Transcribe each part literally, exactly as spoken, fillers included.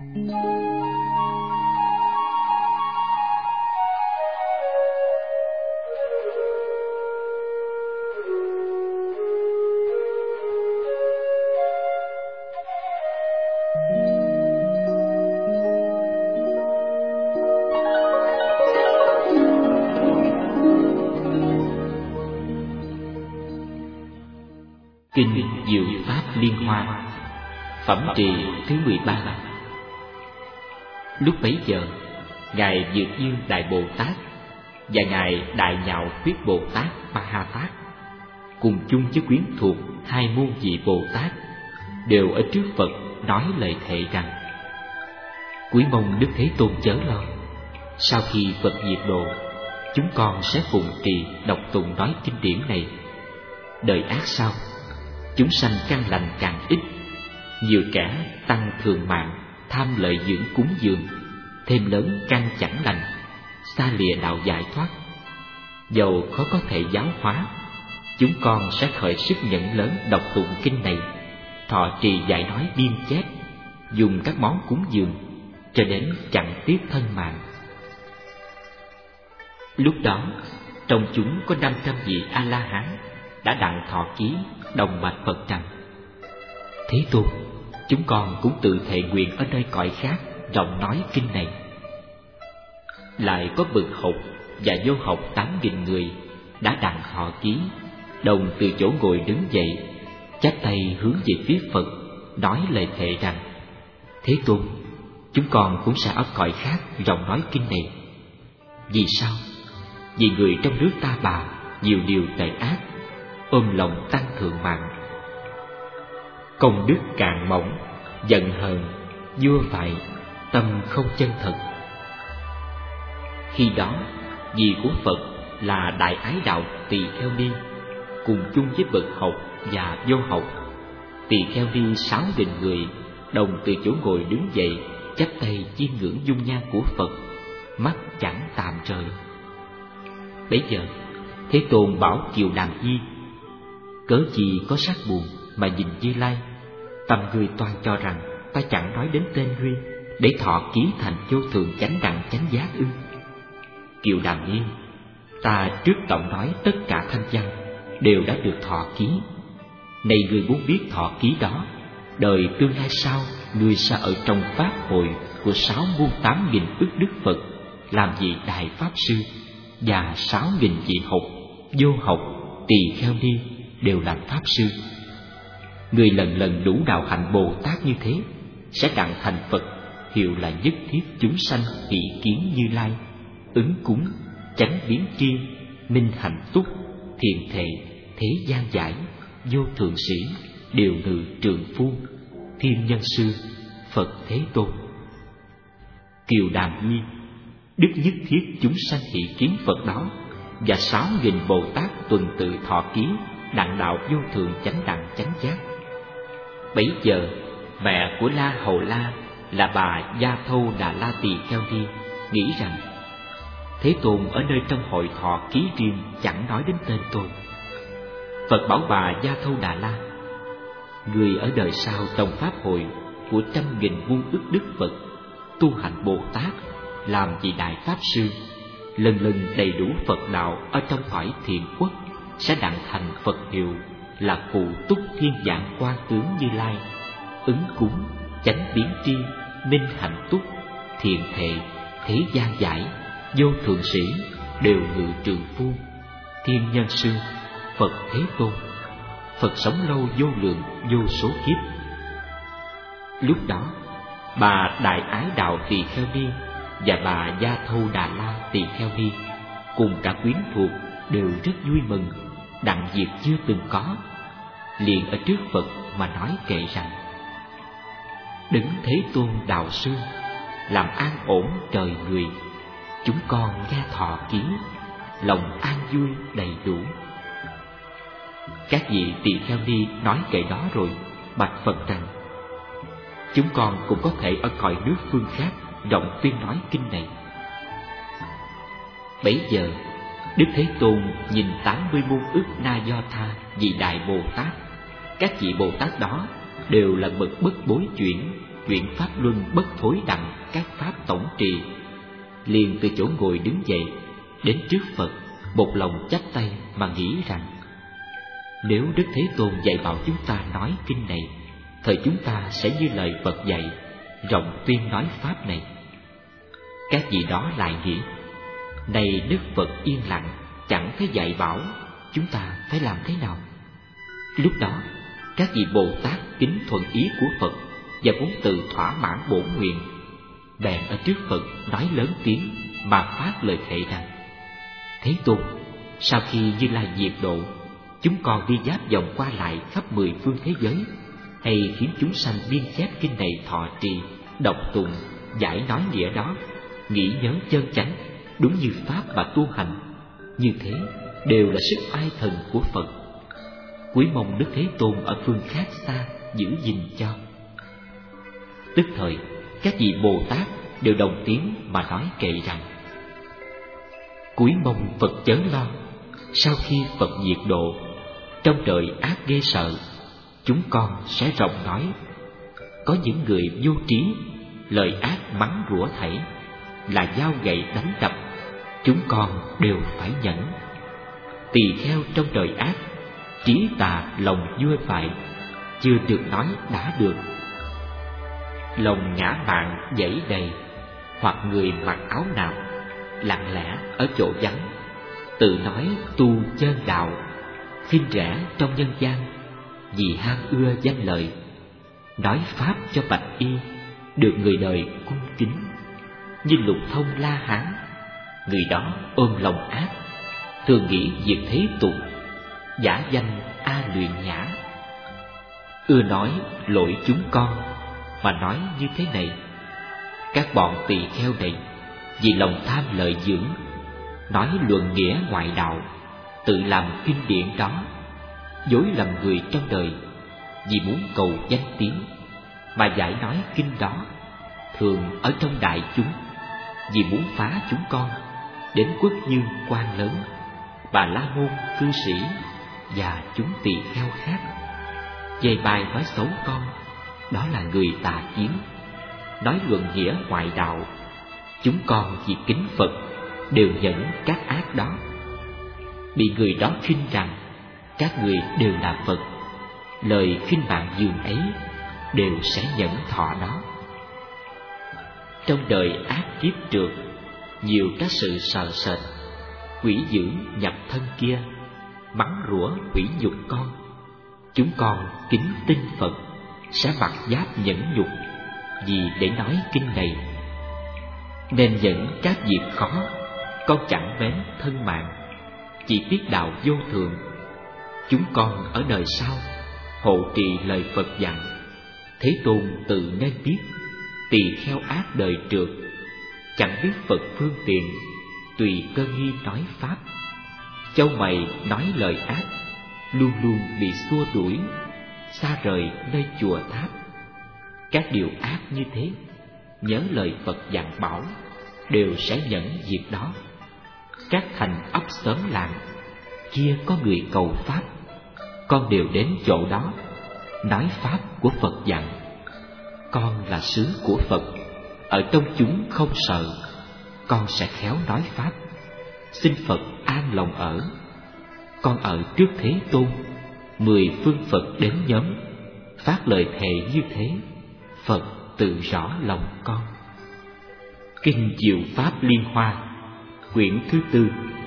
Kinh Diệu Pháp Liên Hoa, phẩm trì thứ mười ba. Lúc bấy giờ, ngài Dược Dương Đại Bồ Tát và ngài Đại Nhạo Khuyết Bồ Tát Ma Ha Tát cùng chung với quyến thuộc hai môn vị Bồ Tát đều ở trước Phật nói lời thệ rằng: Quý mong Đức Thế Tôn chớ lo, sau khi Phật diệt độ, chúng con sẽ phụng trì đọc tụng nói kinh điển này. Đời ác sau, chúng sanh căn lành càng ít, nhiều kẻ tăng thường mạng, tham lợi dưỡng cúng dường, thêm lớn căn chẳng lành, xa lìa đạo giải thoát. Dầu khó có thể giáo hóa, chúng con sẽ khởi sức nhẫn lớn đọc tụng kinh này, thọ trì dạy nói biên chép, dùng các món cúng dường, cho đến chẳng tiếc thân mạng. Lúc đó, trong chúng có năm trăm vị A-la-hán đã đặng thọ ký, đồng bạch Phật rằng: Thế Tôn, chúng con cũng tự thệ nguyện ở nơi cõi khác rộng nói kinh này. Lại có bậc học và vô học tám nghìn người đã đặng họ ký, đồng từ chỗ ngồi đứng dậy, chắp tay hướng về phía Phật, nói lời thệ rằng: Thế Tôn, chúng con cũng sẽ ở cõi khác rộng nói kinh này. Vì sao? Vì người trong nước ta bà nhiều điều tệ ác, ôm lòng tăng thượng mạng, công đức càng mỏng, giận hờn, vua vại, tâm không chân thật. Khi đó, vị của Phật là Đại Ái Đạo Tỳ Kheo Ni, cùng chung với bậc học và vô học, Tỳ Kheo Ni sáu nghìn người đồng từ chỗ ngồi đứng dậy, chắp tay chiêm ngưỡng dung nhan của Phật, mắt chẳng tạm rời. Bấy giờ, Thế Tôn bảo Kiều Đàm Di: Cớ gì có sắc buồn mà nhìn Như Lai? Tâm người toàn cho rằng ta chẳng nói đến tên ngươi, để thọ ký thành vô thường chánh đẳng chánh giác ư? Kiều Đàm Yên, ta trước tổng nói tất cả thanh văn đều đã được thọ ký. Này người muốn biết thọ ký đó, đời tương lai sau, người sẽ ở trong pháp hội của sáu muôn tám nghìn ức đức Phật làm vị đại pháp sư, và sáu nghìn vị học, vô học, tỳ kheo ni đều làm pháp sư. Người lần lần đủ đạo hạnh Bồ Tát như thế sẽ đặng thành Phật, hiệu là nhất thiết chúng sanh thị kiến Như Lai, ứng cúng, chánh biến tri, minh hạnh túc, thiền thệ, thế gian giải, vô thượng sĩ, điều ngự trượng phu, thiên nhân sư, Phật Thế Tôn. Kiều Đàm Nhi, đức nhất thiết chúng sanh thị kiến Phật đó, và sáu nghìn Bồ Tát tuần tự thọ ký đặng đạo vô thường chánh đẳng chánh giác. Bấy giờ, mẹ của La Hầu La là bà Gia Thâu Đà La Tỳ Kheo Ni nghĩ rằng: Thế Tôn ở nơi trong hội thọ ký riêng chẳng nói đến tên tôi. Phật bảo bà Gia Thâu Đà La: Người ở đời sau trong pháp hội của trăm nghìn muôn ức đức Phật tu hành Bồ Tát, làm vị đại pháp sư, lần lần đầy đủ Phật đạo ở trong cõi thiện quốc, sẽ đặng thành Phật hiệu là phụ túc thiên dạng quan tướng Như Lai, ứng cúng, chánh biến tri, minh hạnh túc, thiện thệ, thế gian giải, vô thượng sĩ, đều ngự trường phu, thiên nhân sư, Phật Thế Tôn. Phật sống lâu vô lượng vô số kiếp. Lúc đó, bà Đại Ái Đạo Tỳ Kheo Ni và bà Gia Thâu Đà La Tỳ Kheo Ni cùng cả quyến thuộc đều rất vui mừng, đặng việc chưa từng có, liền ở trước Phật mà nói kệ rằng: Đấng Thế Tôn đạo sư, làm an ổn trời người, chúng con nghe thọ ký, lòng an vui đầy đủ. Các vị Tỳ Kheo Ni nói kệ đó rồi bạch Phật rằng: Chúng con cũng có thể ở cõi nước phương khác rộng tuyên nói kinh này. Bấy giờ, Đức Thế Tôn nhìn tám mươi muôn ức Na Do Tha vị đại Bồ Tát. Các vị Bồ Tát đó đều là bậc bất bối chuyển, chuyển pháp luân bất thối đặng các pháp tổng trì, liền từ chỗ ngồi đứng dậy, đến trước Phật, một lòng chắp tay mà nghĩ rằng: nếu Đức Thế Tôn dạy bảo chúng ta nói kinh này, thời chúng ta sẽ như lời Phật dạy, rộng tuyên nói pháp này. Các vị đó lại nghĩ: này Đức Phật yên lặng, chẳng thấy dạy bảo, chúng ta phải làm thế nào? Lúc đó các vị Bồ Tát kính thuận ý của Phật và muốn tự thỏa mãn bổn nguyện, bèn ở trước Phật nói lớn tiếng mà phát lời thệ rằng: Thế Tôn, sau khi Như Lai diệt độ, chúng con đi giáp vòng qua lại khắp mười phương thế giới, hay khiến chúng sanh biên chép kinh này thọ trì, đọc tụng, giải nói nghĩa đó, nghĩ nhớ chân chánh, đúng như pháp mà tu hành, như thế đều là sức oai thần của Phật. Quý mong Đức Thế Tôn ở phương khác xa giữ gìn cho. Tức thời các vị Bồ Tát đều đồng tiếng mà nói kệ rằng: Quý mong Phật chớ lo, sau khi Phật diệt độ, trong đời ác ghê sợ, chúng con sẽ rộng nói. Có những người vô trí, lời ác mắng rủa thảy, là dao gậy đánh đập, chúng con đều phải nhẫn. Tỳ kheo trong đời ác, trí tà lòng vua phải, chưa được nói đã được. Lòng ngã mạn dãy đầy, hoặc người mặc áo nào, lặng lẽ ở chỗ vắng, tự nói tu chân đạo, khinh rẻ trong nhân gian, vì ham ưa danh lợi, nói pháp cho bạch y, được người đời cung kính. Như Lục Thông La Hán, người đó ôm lòng ác, thường nghĩ việc thế tục, giả danh A Luyện Nhã. Ưa nói lỗi chúng con, mà nói như thế này: các bọn tỳ kheo này vì lòng tham lợi dưỡng, nói luận nghĩa ngoại đạo, tự làm kinh điển đó, dối lầm người trong đời, vì muốn cầu danh tiếng mà giải nói kinh đó, thường ở trong đại chúng, vì muốn phá chúng con đến quốc dương quan lớn, Bà La Môn cư sĩ và chúng tỳ kheo khác. Về bài nói xấu con, đó là người tà kiến. Nói luận nghĩa ngoại đạo, chúng con vì kính Phật đều nhẫn các ác đó. Bị người đó khinh rằng các người đều là Phật, lời khinh bạn dường ấy đều sẽ nhẫn thọ đó. Trong đời ác kiếp trượt, nhiều các sự sợ sệt, quỷ dữ nhập thân kia, mắng rủa hủy nhục con. Chúng con kính tin Phật sẽ mặc giáp nhẫn nhục, vì để nói kinh này. Nên dẫn các việc khó, con chẳng mến thân mạng, chỉ biết đạo vô thường. Chúng con ở đời sau hộ trì lời Phật dặn, Thế Tôn tự nên biết, tỳ kheo ác đời trượt, chẳng biết Phật phương tiện, tùy cơ nghi nói pháp. Châu mày nói lời ác, luôn luôn bị xua đuổi, xa rời nơi chùa tháp. Các điều ác như thế, nhớ lời Phật dặn bảo, đều sẽ nhẫn việc đó. Các thành ấp xóm làng, kia có người cầu pháp, con đều đến chỗ đó, nói pháp của Phật dặn. Con là sứ của Phật, ở trong chúng không sợ, con sẽ khéo nói pháp, xin Phật an lòng ở. Con ở trước Thế Tôn, mười phương Phật đến nhóm, phát lời thề như thế, Phật tự rõ lòng con. Kinh Diệu Pháp Liên Hoa, quyển thứ tư.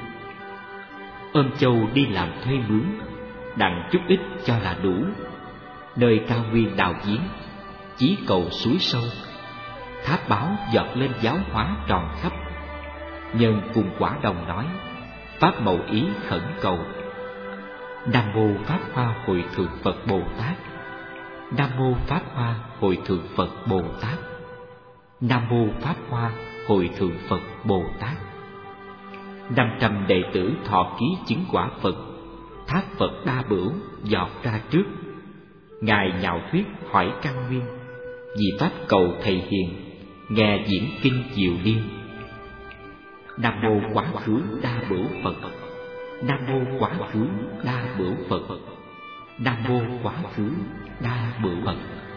Ôm châu đi làm thuê mướn, đặng chút ít cho là đủ. Nơi cao nguyên đào giếng, chí cầu suối sâu, tháp báo giọt lên giáo hóa tròn khắp. Nhân cùng quả đồng nói, pháp mậu ý khẩn cầu. Nam mô Pháp Hoa Hội Thượng Phật Bồ Tát. Nam mô Pháp Hoa Hội Thượng Phật Bồ Tát. Nam mô Pháp Hoa Hội Thượng Phật Bồ Tát. Năm trăm đệ tử thọ ký chứng quả Phật, tháp Phật đa bửu giọt ra trước. Ngài nhạo thuyết hỏi căn nguyên, vì pháp cầu thầy hiền, nghe diễn kinh diệu liên. Nam mô Quá Khứ Đa Bửu Phật. Nam mô Quá Khứ Đa Bửu Phật. Nam mô Quá Khứ Đa Bửu Phật.